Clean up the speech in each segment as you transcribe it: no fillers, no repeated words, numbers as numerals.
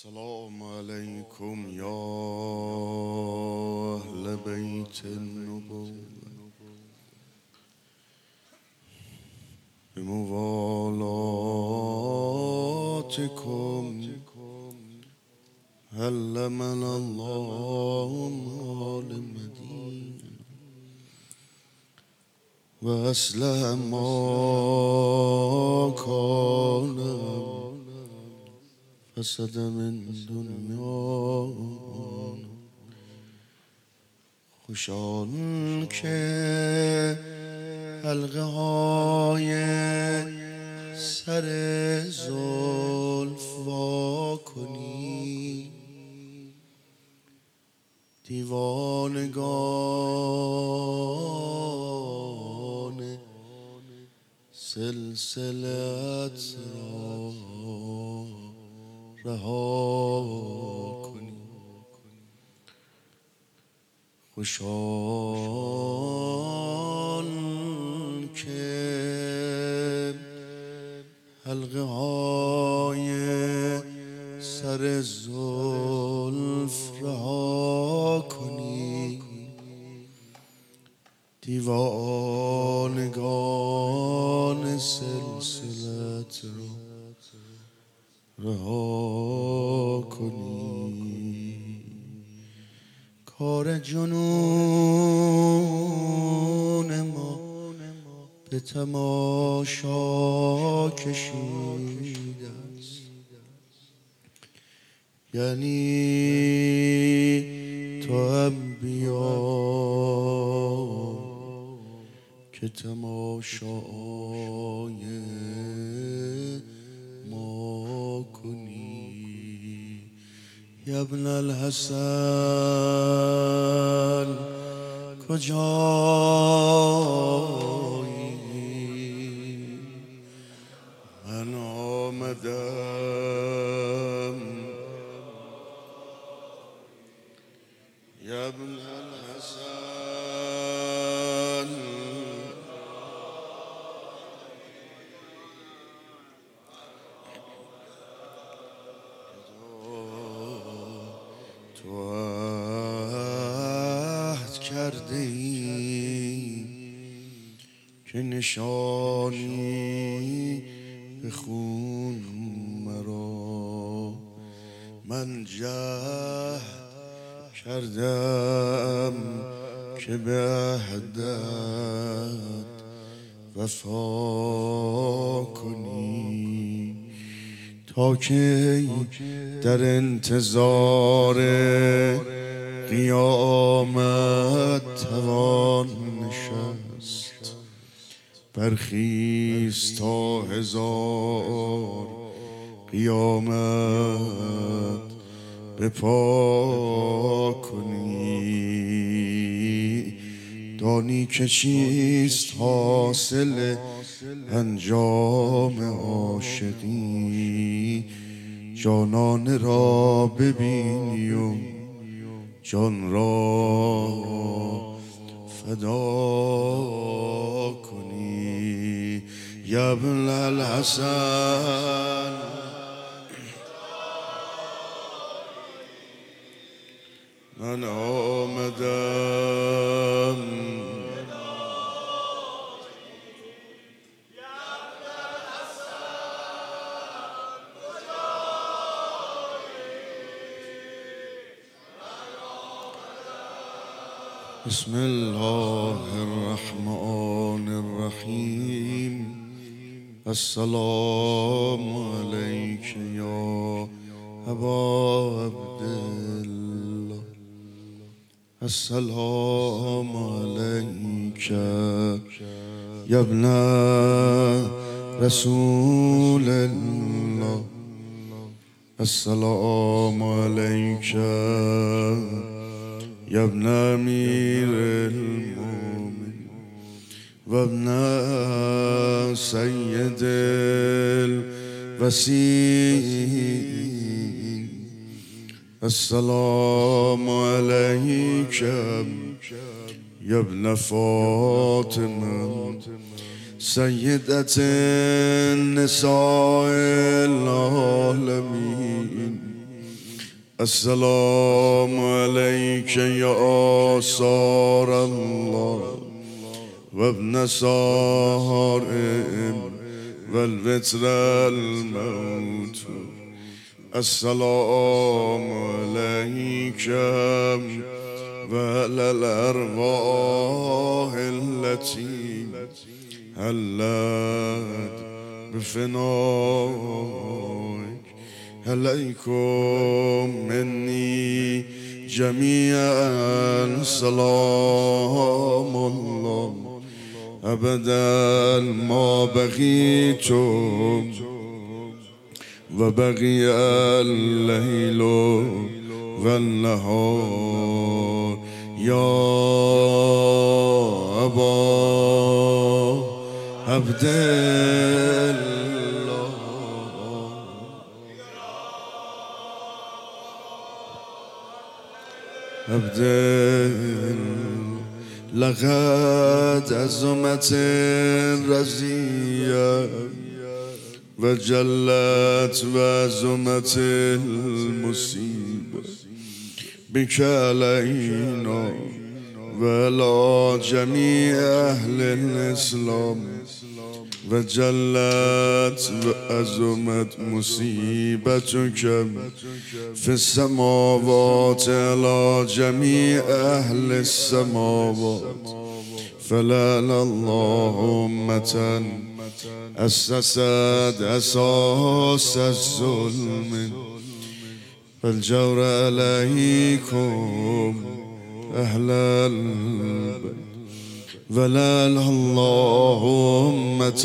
السلام عليكم يا أهل بيت النبوة بموالاتكم علمنا الله المدين وأصلح ما كان فسد من دنیا. خوشان که حلقه های سر زلف وا کنی، دیوانگان سلسلت را رها کنی. خوشان که حلقه های سر زلف رها کنی، دیوانگان سلسلت را رها کنی. کار جنون ما به تماشا کشیده است، یعنی تو هم بیا که تماشای ما کنی. یا ابن الحسن کجایی؟ من آمدم. یا ابن الحسن تو عهد کرده ای که نشانی بخون مرا. من جهد کردم که به عهدت وفا کنی، تا که در انتظار قیامت توان نشست. برخیز تا هزار قیامت به پا کنی. دانی که چیست حاصل انجام عاشقی؟ جانانه را ببینی و جان را فدا کنی. یا ابن الحسن من آمدم. بسم الله الرحمن الرحیم. السلام علیک یا ابا عبدالله. السلام علیک یا ابن رسول الله. السلام علیک یا ابن امیر المؤمنین و ابن سید الوصیین. السلام علیک یا ابن فاطمه سیدت النساء العالمین. السلام عليك يا آثار الله وابن صارم والوتر الموت. السلام عليك وعلى الأرواح التي هلت بفنائك. عليكم مني جميعا سلام الله أبدا ما بقيتم وبقي الليل والنهار. يا أبا عبد الله عبد لقد عزمت الرزية وجلت وعزمت المصيبة بك علينا وعلى جميع أهل الإسلام. وجلت وعزمت مصيبتك في السماوات على جميع أهل السماوات. فلعن الله أمة أسست أساس الظلم والجور عليكم أهل البيت. ولعن الله أمة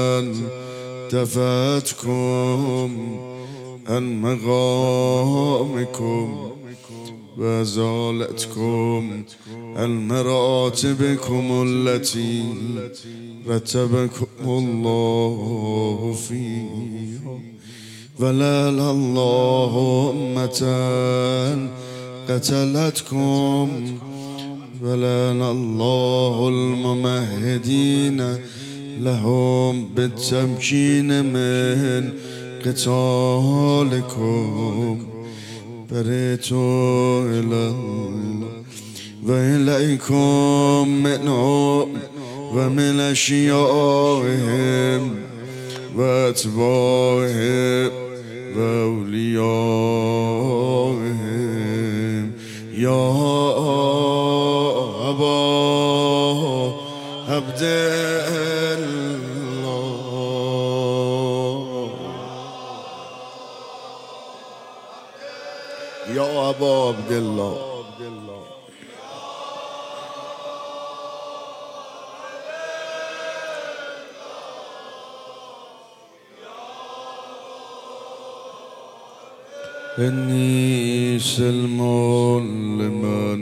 دفعتكم عن مقامكم وأزالتكم عن مراتبكم التي رتبكم الله فيها. ولعن الله أمة قتلتكم. ولعن الله الممهدين لهم بالتمكين من قتالكم. بريت إلى الله وإليكم منهم ومن أشيائهم وأتباعهم وأوليائهم. يا أبا عبد الله يا أبا عبد الله إني سلم لمن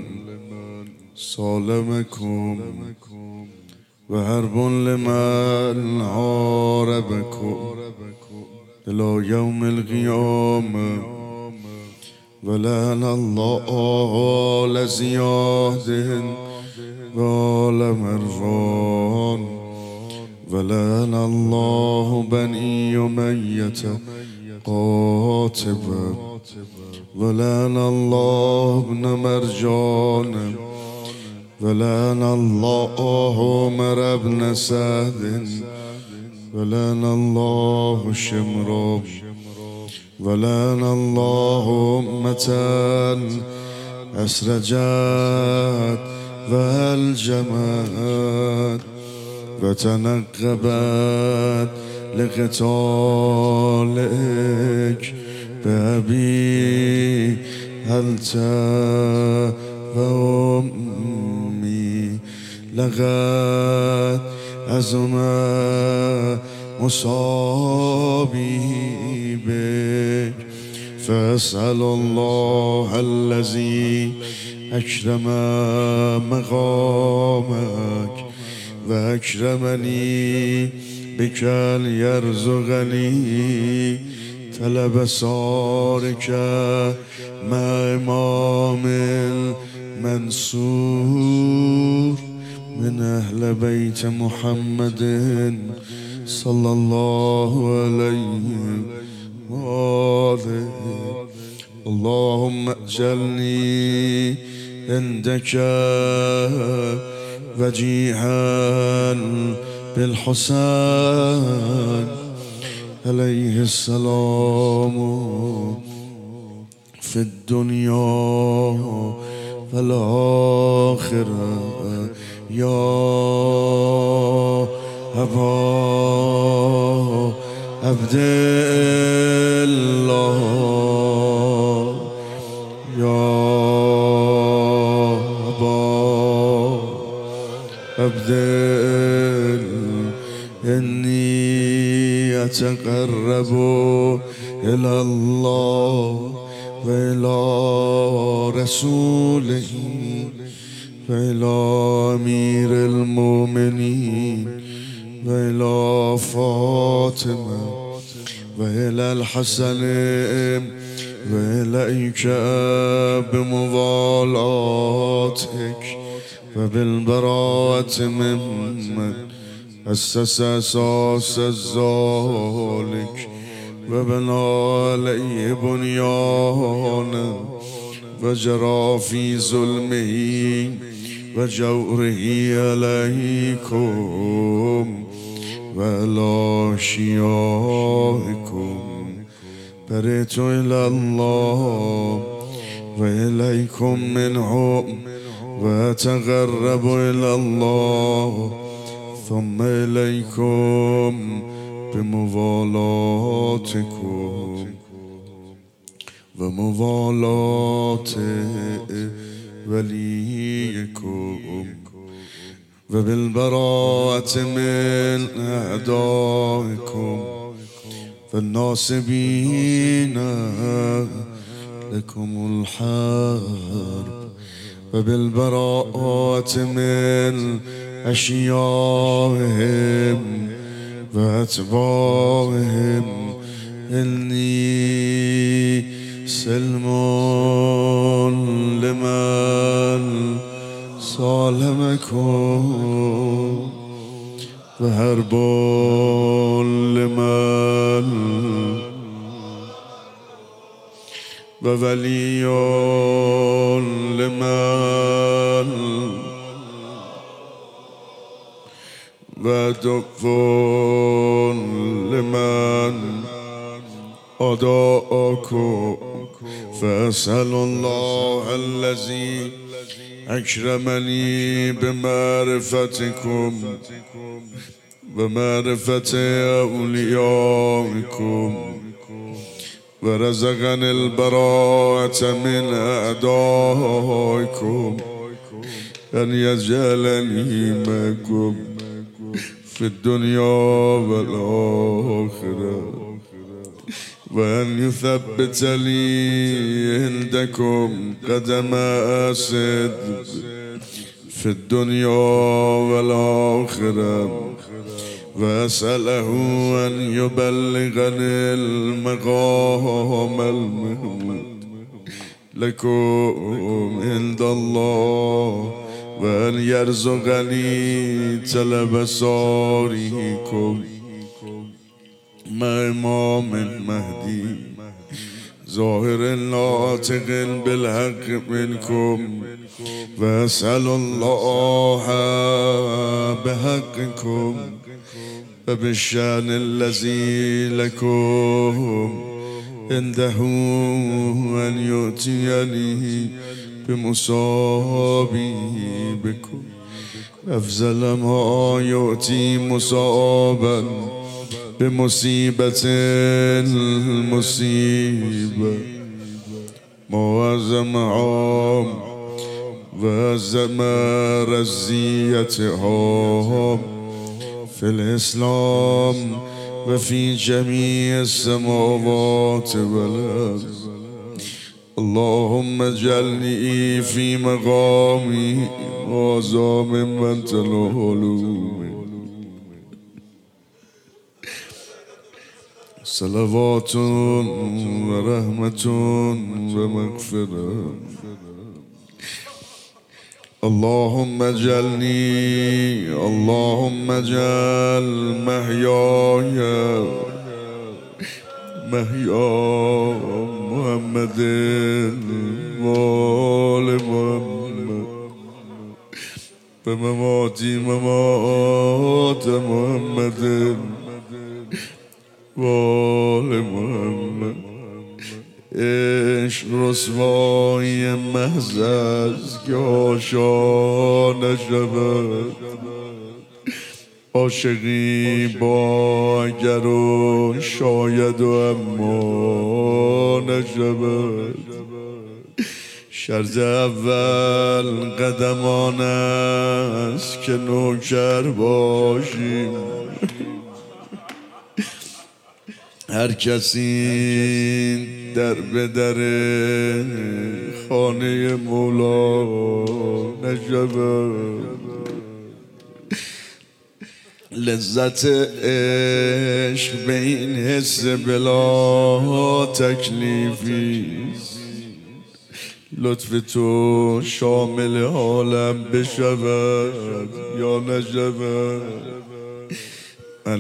صالمكم وحرب لمن حاربكم إلى يوم القيامة. ولعن الله لزياد وآل مروان. ولعن الله بني أمية قاتبا. ولعن الله ابن مرجان. ولعن الله عمر بن سعد. ولعن الله شمرا. ولعن الله أمة أسرجت والجمعت وتنقبت لقتالك بأبي أنت وأمي. لقد عزم مصابي بك. فأسأل الله الذي أكرم مقامك وأكرمني بك ليرزقني طلب صارك مع إمام المنصور من أهل بيت محمد صلى الله عليه وآله اللهم اجعلني عندك وجيها بالحسين عليه السلام في الدنيا والآخرة يا أبا عبد الله يا أبا عبد الله إني أتقرب إلى الله وإلى رسوله وإلى أمير المؤمنين وإلى فاطمة وإلى الحسن وإليك بموالاتك وبالبراءة ممن أسس أساس ذلك وبنى عليه بنيانا وجرى في ظلمه وجوره عليكم وعلى شيائكم برئت إلى الله وإليكم منهم وأتقرب إلى الله ثم إليكم بموالاتكم وموالات وليكم وبالبراءة من أعدائكم فالناصبين لكم الحرب وبالبراءة من أشيائهم وأتباعهم إني سلم لمن صالمكم وحرب لمن وولي لمن ودف لمن أداءكم فأسأل الله الذي أكرمني بمعرفتكم ومعرفة أوليائكم ورزقني البراءة من أعدائكم أن يجعلني معكم في الدنيا والآخرة وأن يثبت لي عندكم قدم صدق في الدنيا والآخرة وأسأله أن يبلغني المقام المحمود لكم عند الله وأن يرزقني طلب صالحكم مع إمام مهدي ظاهر ناطق بالحق منكم وأسأل الله بحقكم وبالشأن الذي لكم عنده أن يؤتيني بمصابي بكم أفضل ما يؤتي مصابا بمصيبة المصيبة معظم عام وعظم رزيتهم في الإسلام وفي جميع السماوات والأرض. اللهم اجعلني في مقامي هذا ممن تنالون صلوات ورحمة ومغفرة. اللهم اجعل محياي محيا محمد وآل محمد بمماتي ممات محمد وآل محمد عشق رسوای محض است که حاشا نشود عاشقی با اگر و شاید و اما نشود شرط اول قدمان است که نوکر باشیم هر کسی در به در خانه مولا نشود لذت عشق به این حس بلا تکلیفی لطف تو شامل حالم بشود یا نشود من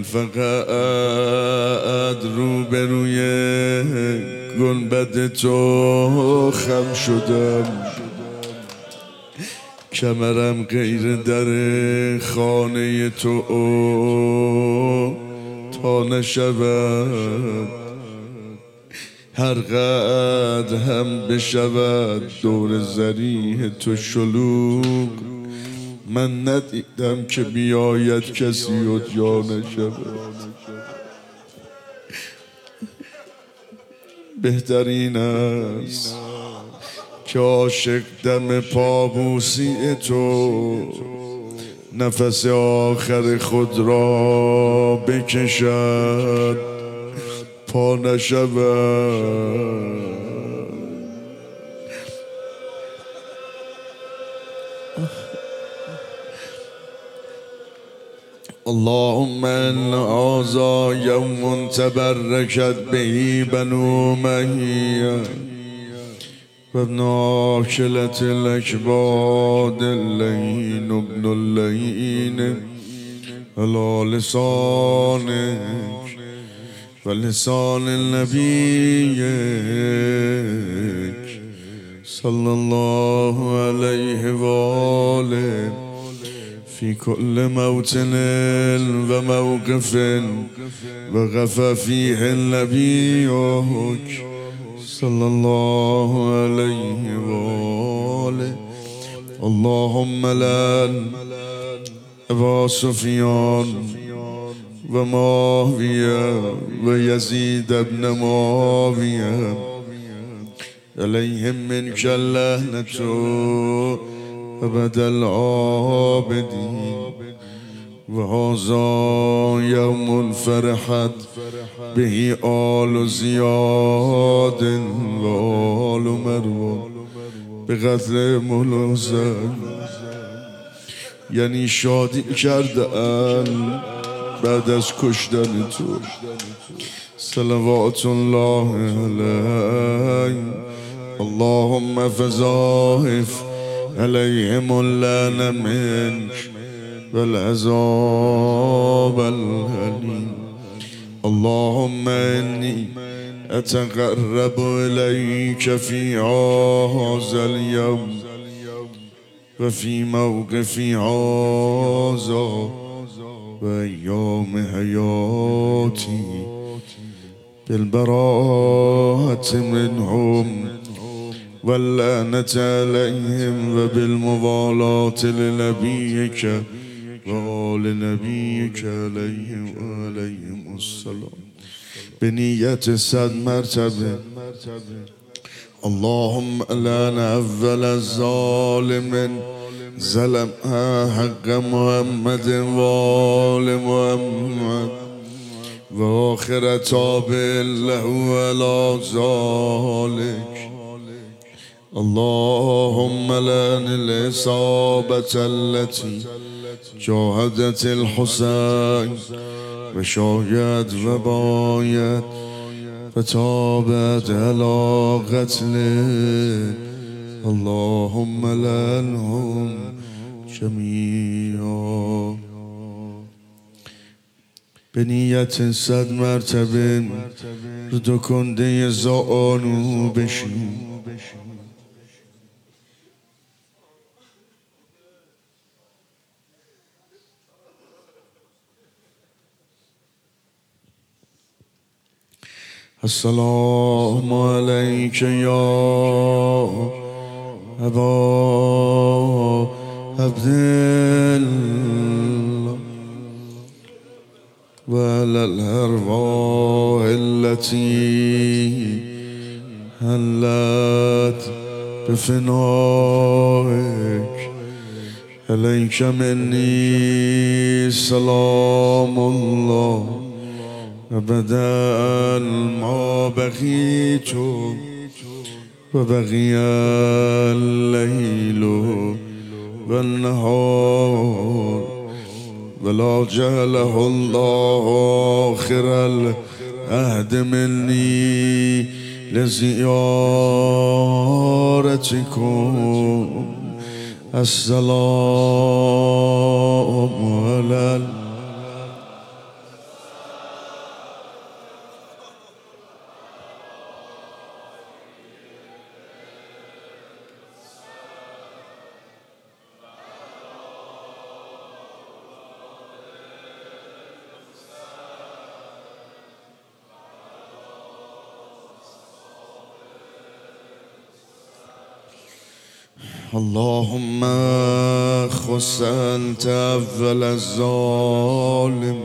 فقط روبروی گنبد تو خم شدم کمرم غیر در خانه تو تا نشود هر قدر هم بشود دور ذریح تو شلوغ من ندیدم که بیاید کسی و جا نشود بهترین است که عاشق دم پابوسی تو نفس آخر خود را بکشد پا نشود اللهم ان هذا یوم تبرکت به بنو امیة وابن آکلة الاکباد اللین ابن اللین على لسانک و لسان نبیک صلی الله علیه و آله في كل موطن وموقف وقف فيه نبيك صلى الله عليه وآله اللهم لن أبا سفيان ومعاوية ويزيد بن معاوية عليهم منك اللعنة أبد العابدين وهذا يوم فرحت به آل زياد وآل مروان بقتل ملوزن یعنی شادی کردن بعد از کشتن تو صلوات الله علیه اللهم فضائف عليهم اللعن منك والعذاب الأليم اللهم إني أتقرب إليك في هذا اليوم وفي موقف هذا وأيام حياتي بالبراءة منهم واللعنة عليهم وبالموالاة لنبيك وآل نبيك عليهم السلام بنية 100 مرتبة اللهم لعن أول الظالم ظلم حق محمد وآل محمد وآخر تابع له على ذلك اللهم لعن الإصابة التي جاهدت الحسين وشايت وبايت فتابت على قتله اللهم لعنهم جميعا به نیت 100 مرتبه رو دو کنده زانو بشین. السلام علیک یا ابا عبدالله و علی الارواح التي حلت بفنائک علیک منی سلام الله ابدا ما بقیت و بقی اللیل و النهار ولا جعله الله آخر العهد منی لزیارتکم. السلام علی اللهم خص انت اول الظالم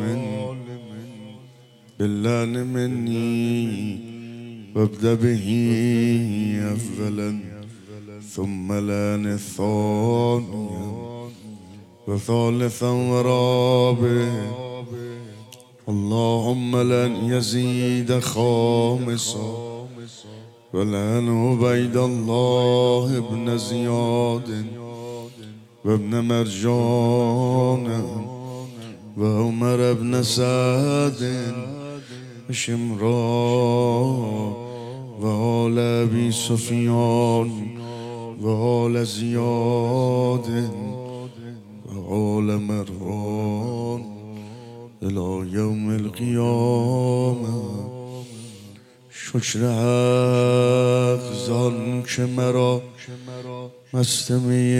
باللعن مني وابدأ به اولا ثم لعن ثانيا وثالثا ورابعا. اللهم لن يزيد خامسا ولعن عبید الله ابن زیاد و ابن مرجان و عمر ابن سعد و شمران و آل ابی سفیان و آل زیاد و آل مروان الی یوم القیامه. شکر حق زان که مرا مستمع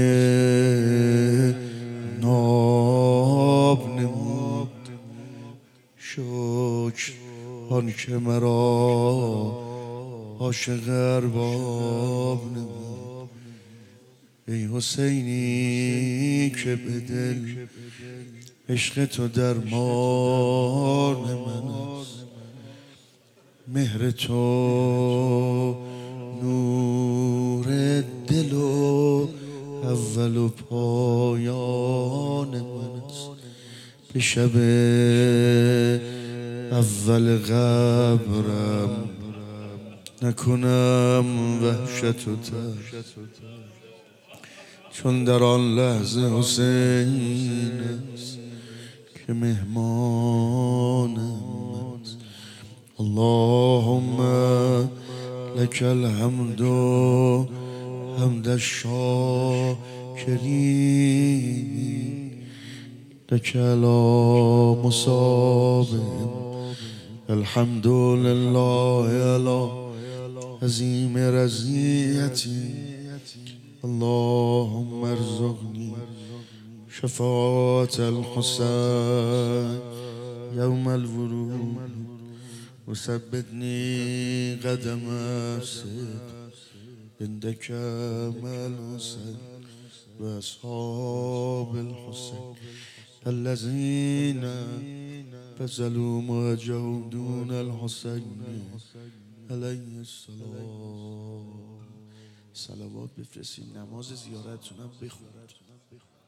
ناب نمود، شکر آن که مرا عاشق ارباب نمود. ای حسینی که به دل عشق تو درمان من است، مهر تو نور دل و اول و پایان من است. به شب اول قبرم نکنم وحشت و ترس، چون در آن لحظه حسین است که مهمانم. اللهم لك الحمد حمد الشاکرین، لك على مصاب الحمد لله على عظیم رضیتی. اللهم ارزقني شفاعة الحسین یوم الورود وثبتني قدم الصدق عندك مع الحسين وأصحاب الحسين الذين بذلوا مواجههم دون الحسين علیه السلام. صلوات بفرستین، نماز زیارتتونم بخونید.